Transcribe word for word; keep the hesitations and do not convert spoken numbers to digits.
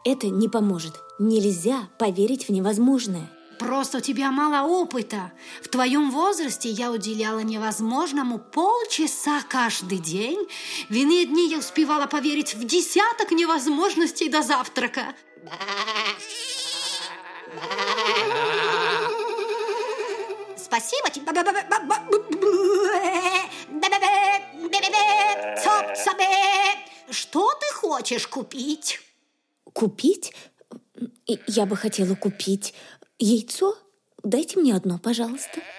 это не поможет. Нельзя поверить в невозможное. Просто у тебя мало опыта. В твоем возрасте я уделяла невозможному полчаса каждый день. В иные дни я успевала поверить в десяток невозможностей до завтрака. Спасибо тебе. Что ты хочешь купить? Купить? Я бы хотела купить яйцо. Дайте мне одно, пожалуйста.